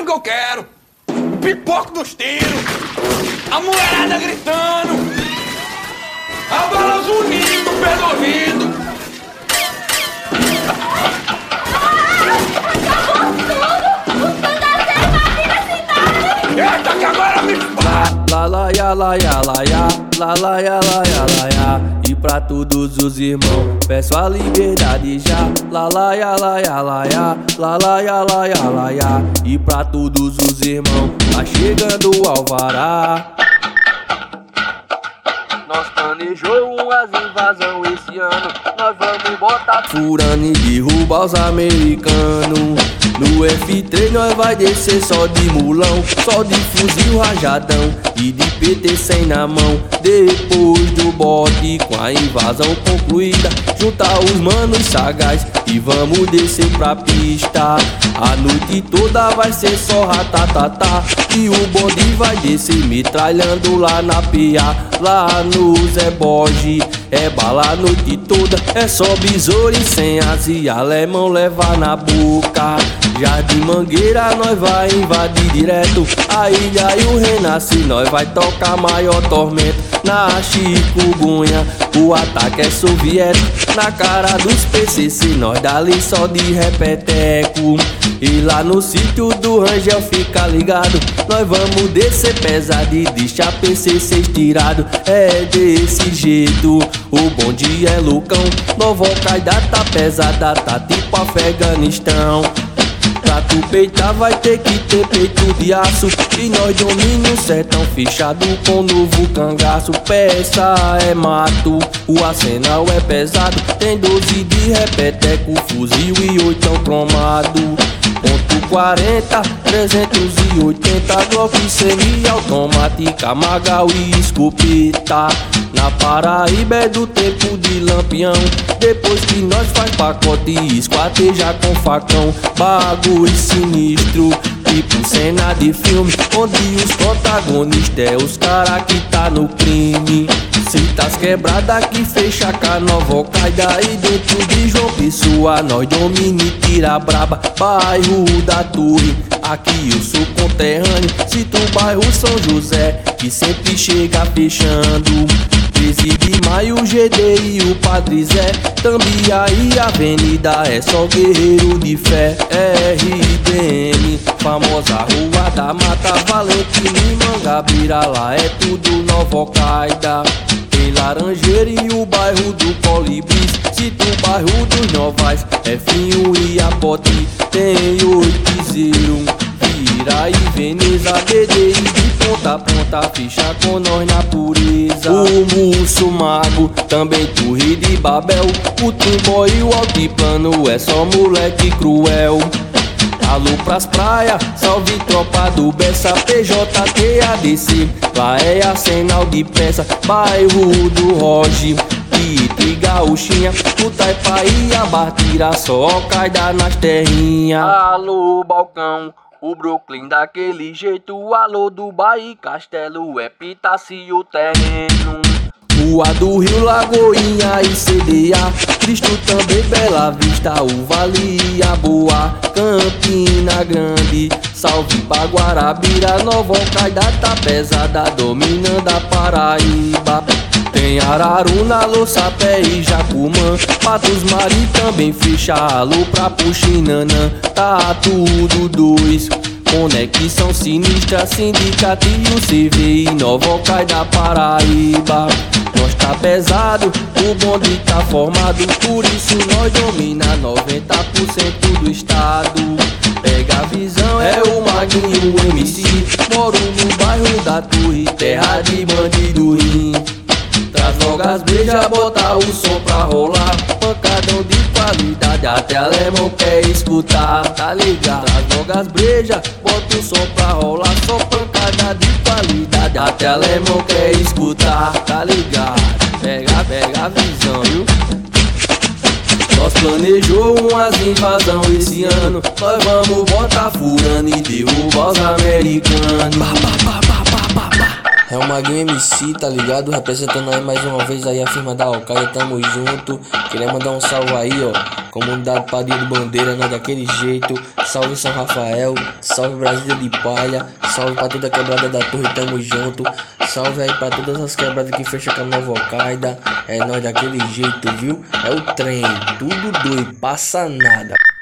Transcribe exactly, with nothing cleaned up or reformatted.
que eu quero. O pipoco dos tiros. A mulherada gritando. A bala zunindo pelo ouvido. Eita, que agora me La la ya la ya la ya, la la ya la ya la ya. E pra todos os irmãos, peço a liberdade já. La la ya la ya la ya, la la ya la ya la ya. E pra todos os irmãos, tá chegando o alvará. Nós planejou umas invasão esse ano. Nós vamos botar furando e derrubar os americanos. No F três nós vai descer só de mulão, só de fuzil rajadão e de P T cem na mão. Depois do bote com a invasão concluída, juntar os manos sagaz e vamos descer pra pista. A noite toda vai ser só ratatatá e o bonde vai descer metralhando lá na P A. Lá no Zé Borges é bala a noite toda, é só besouro e senhas e alemão levar na boca. Jardim Mangueira nós vai invadir direto a ilha e o Renasce, nós vai tocar maior tormento. Na chikungunya o ataque é soviético, na cara dos P C C nós dali só de repeteco. E lá no sítio do Rangel fica ligado, nós vamos descer pesado e deixar P C C estirado. É desse jeito, o bonde é loucão, Nova Al-Qaeda tá pesada, tá tipo Afeganistão. Pra tu peitar vai ter que ter peito de aço, e nós domina o sertão fechado com novo cangaço. Peça é mato, o arsenal é pesado, tem doze de repeteco, fuzil e oitão cromado. Ponto quarenta, trezentos e oitenta, Glock semi-automática, Magal e escopeta. Na Paraíba é do tempo de Lampião, depois que nós faz pacote e esquarteja com facão. Bagulho sinistro, tipo cena de filme, onde os protagonistas é os cara que tá no crime. Citas quebradas que fecha com a Nova Al-Qaeda, e dentro de João Pessoa nós domina e tira braba. Bairro da Torre, aqui eu sou conterrâneo, cito o bairro São José, que sempre chega fechando. treze de maio, G D e o Padre Zé, Tambia e Avenida é só guerreiro de fé. R D M, famosa Rua da Mata, Valentina e Mangabeira, lá é tudo Nova Al-Qaeda. Tem Laranjeira e o bairro do Colibris, cito o bairro dos Novais, Finho e Apote. Tem Oitizeiro, Vira e Veneza, B D I de ponta a ponta, ficha com nós na pureza. O Musso Mago, também Torre de Babel, o Timbó e o Altiplano é só moleque cruel. Alô pras praias, salve tropa do Bessa, P J T A D C, lá é arsenal de peça. Bairro do Roge, Pitre, Gauchinha, o Taipa e a Bartira, só Al-Qaeda nas terrinhas. Alô Balcão, o Brooklyn daquele jeito, alô Dubai, Castelo, é Pitácio o terreno. Rua do Rio, Lagoinha e C D A, Cristo também, Bela Vista, o Vale e a Boa, Campina Grande, salve pra Guarabira, Nova Al-Qaeda tá pesada, dominando a Paraíba. Tem Araruna, Loçapé e Jacumã, Patos Mari também fecha, alô pra Puxinanã, tá tudo dois. Conexão sinistra, sindicato e o C V I, Nova Al-Qaeda Paraíba. Nós tá pesado, o bonde tá formado, por isso nós domina noventa por cento do estado. Pega a visão, é o Maguinho, o M C, moro no bairro da Torre, terra de bandido rim. Traz logo as brejas, bota o som pra rolar, pancadão de qualidade, até alemão quer escutar, tá ligado? Traz logo as brejas, bota o som pra rolar, só pancada de qualidade, até alemão quer escutar, tá ligado? Pega, pega a visão, viu? Nós planejou umas invasão esse ano, nós vamos botar furando e derrubar os americanos. É o Maguinho M C, tá ligado? Representando aí mais uma vez aí a firma da Alcaia, tamo junto. Queria mandar um salve aí, ó. Comunidade Padrinho de Bandeira, não é daquele jeito. Salve São Rafael, salve Brasília de Palha, salve pra toda a quebrada da Torre, tamo junto. Salve aí pra todas as quebradas que fecham com a Nova Alcaida. É nós daquele jeito, viu? É o trem, tudo doido, passa nada.